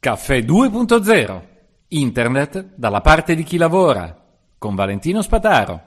Caffè 2.0. Internet dalla parte di chi lavora. Con Valentino Spataro.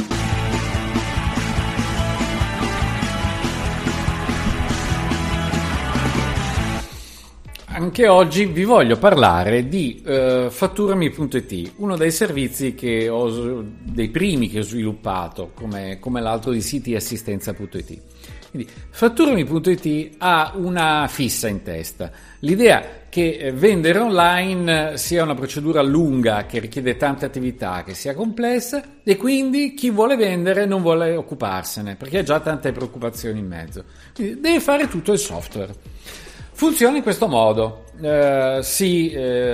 Anche oggi vi voglio parlare di Fatturami.it, uno dei servizi dei primi che ho sviluppato, come l'altro di sitiassistenza.it. Quindi Fatturami.it ha una fissa in testa, l'idea che vendere online sia una procedura lunga, che richiede tante attività, che sia complessa, e quindi chi vuole vendere non vuole occuparsene, perché ha già tante preoccupazioni in mezzo. Quindi deve fare tutto il software. Funziona in questo modo: si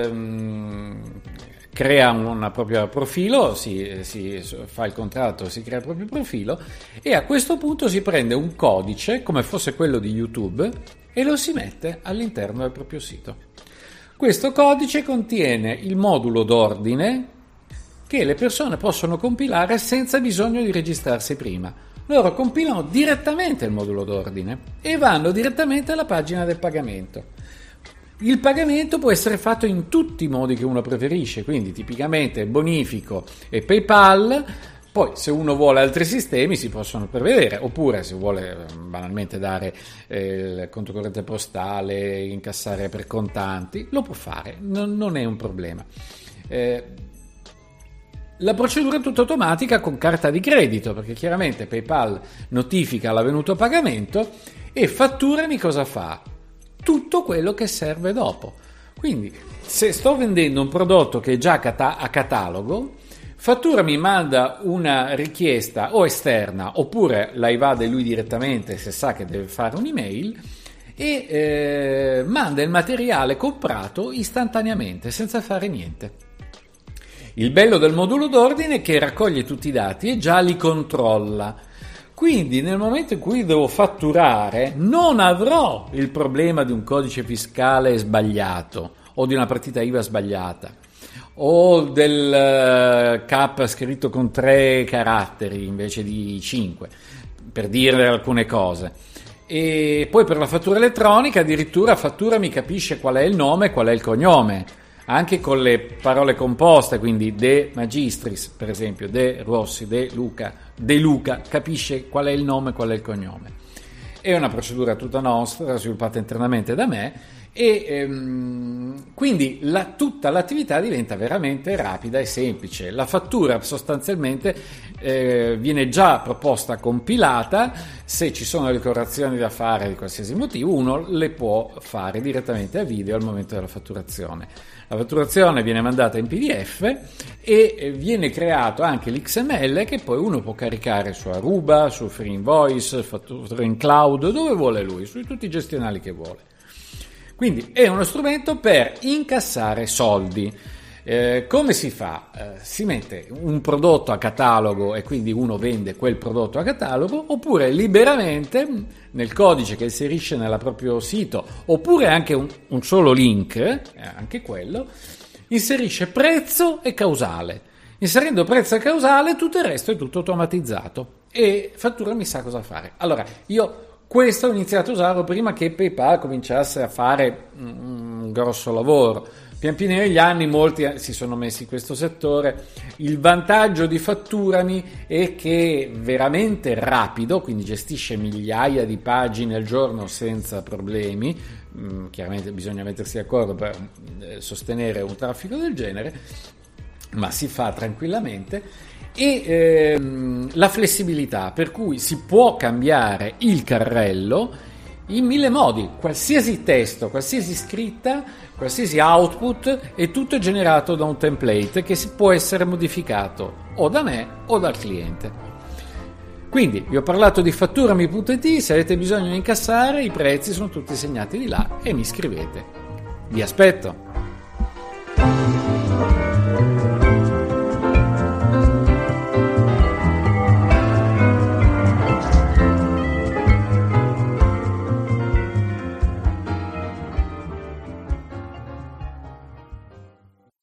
crea un proprio profilo, si fa il contratto, si crea il proprio profilo e a questo punto si prende un codice, come fosse quello di YouTube, e lo si mette all'interno del proprio sito. Questo codice contiene il modulo d'ordine che le persone possono compilare senza bisogno di registrarsi prima. Loro compilano direttamente il modulo d'ordine e vanno direttamente alla pagina del pagamento. Il pagamento può essere fatto in tutti i modi che uno preferisce, quindi tipicamente bonifico e PayPal. Poi se uno vuole altri sistemi si possono prevedere, oppure se vuole banalmente dare il conto corrente postale, incassare per contanti, lo può fare, non è un problema. La procedura è tutta automatica con carta di credito, perché chiaramente PayPal notifica l'avvenuto pagamento e Fatturami cosa fa? Tutto quello che serve dopo. Quindi se sto vendendo un prodotto che è già a catalogo, Fatturami manda una richiesta o esterna oppure la evade lui direttamente se sa che deve fare un'email e manda il materiale comprato istantaneamente senza fare niente. Il bello del modulo d'ordine è che raccoglie tutti i dati e già li controlla. Quindi nel momento in cui devo fatturare non avrò il problema di un codice fiscale sbagliato o di una partita IVA sbagliata o del CAP scritto con 3 caratteri invece di 5, per dire alcune cose. E poi per la fattura elettronica addirittura Fatturami capisce qual è il nome e qual è il cognome, anche con le parole composte, quindi De Magistris, per esempio, De Rossi, De Luca, capisce qual è il nome e qual è il cognome. È una procedura tutta nostra, sviluppata internamente da me, e quindi tutta l'attività diventa veramente rapida e semplice. La fattura sostanzialmente viene già proposta compilata. Se ci sono le correzioni da fare di qualsiasi motivo, uno le può fare direttamente a video al momento della fatturazione. La fatturazione viene mandata in PDF e viene creato anche l'XML che poi uno può caricare su Aruba, su Free Invoice, Fattura in Cloud, dove vuole lui, su tutti i gestionali che vuole. Quindi è uno strumento per incassare soldi. Come si fa? Si mette un prodotto a catalogo e quindi uno vende quel prodotto a catalogo, oppure liberamente nel codice che inserisce nel proprio sito, oppure anche un solo link, anche quello, inserisce prezzo e causale. Inserendo prezzo e causale tutto il resto è tutto automatizzato e Fatturami sa cosa fare. Allora, questo ho iniziato a usarlo prima che PayPal cominciasse a fare un grosso lavoro. Pian piano negli anni molti si sono messi in questo settore. Il vantaggio di Fatturami è che è veramente rapido, quindi gestisce migliaia di pagine al giorno senza problemi. Chiaramente bisogna mettersi d'accordo per sostenere un traffico del genere, ma si fa tranquillamente. E la flessibilità, per cui si può cambiare il carrello in 1000 modi, qualsiasi testo, qualsiasi scritta, qualsiasi output, è tutto generato da un template che può essere modificato o da me o dal cliente. Quindi vi ho parlato di Fatturami.it, se avete bisogno di incassare i prezzi sono tutti segnati di là e mi scrivete. Vi aspetto!